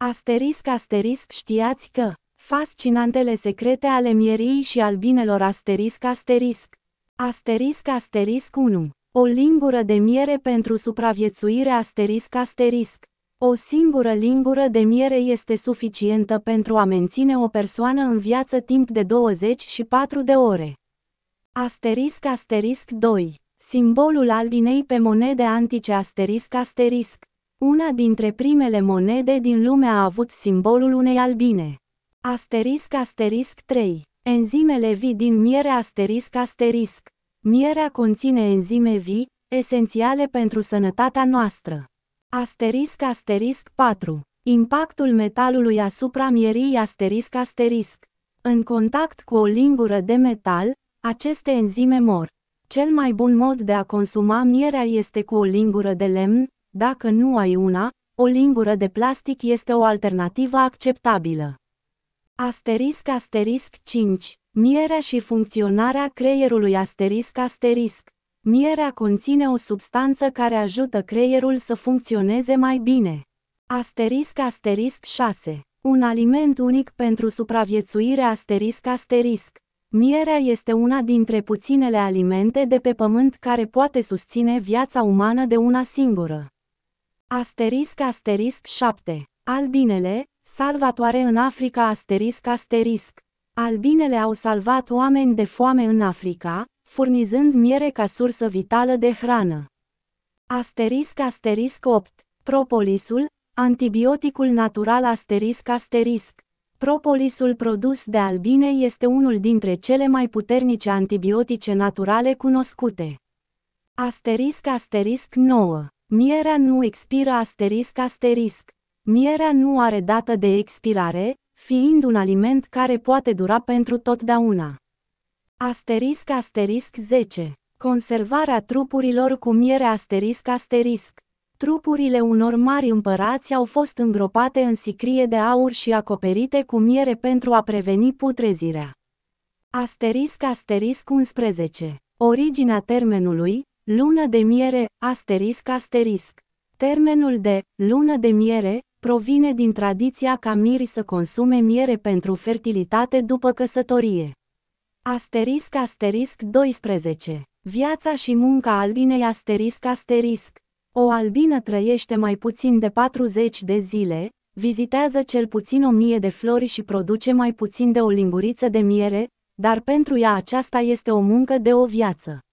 Asterisc știați că fascinantele secrete ale mierii și albinelor Asterisc 1. O lingură de miere pentru supraviețuire Asterisc. O singură lingură de miere este suficientă pentru a menține o persoană în viață timp de 24 de ore. Asterisc 2. Simbolul albinei pe monede antice Asterisc. Una dintre primele monede din lume a avut simbolul unei albine. Asterisc 3. Enzimele vii din miere Asterisc. Mierea conține enzime vii, esențiale pentru sănătatea noastră. Asterisc 4. Impactul metalului asupra mierii Asterisc. În contact cu o lingură de metal, aceste enzime mor. Cel mai bun mod de a consuma mierea este cu o lingură de lemn, dacă nu ai una, o lingură de plastic este o alternativă acceptabilă. Asterisc 5. Mierea și funcționarea creierului Asterisc. Mierea conține o substanță care ajută creierul să funcționeze mai bine. Asterisc 6. Un aliment unic pentru supraviețuire Asterisc. Mierea este una dintre puținele alimente de pe pământ care poate susține viața umană de una singură. Asterisc 7. Albinele, salvatoare în Africa Asterisc. Albinele au salvat oameni de foame în Africa, furnizând miere ca sursă vitală de hrană. Asterisc 8. Propolisul, antibioticul natural Asterisc. Propolisul produs de albine este unul dintre cele mai puternice antibiotice naturale cunoscute. Asterisc 9. Mierea nu expiră Asterisc. Mierea nu are dată de expirare, fiind un aliment care poate dura pentru totdeauna. Asterisc 10. Conservarea trupurilor cu miere Asterisc. Trupurile unor mari împărați au fost îngropate în sicrie de aur și acoperite cu miere pentru a preveni putrezirea. Asterisc 11. Originea termenului, lună de miere, Asterisc. Termenul de lună de miere provine din tradiția ca mirii să consume miere pentru fertilitate după căsătorie. Asterisc 12. Viața și munca albinei Asterisc. O albină trăiește mai puțin de 40 de zile, vizitează cel puțin 1000 de flori și produce mai puțin de o linguriță de miere, dar pentru ea aceasta este o muncă de o viață.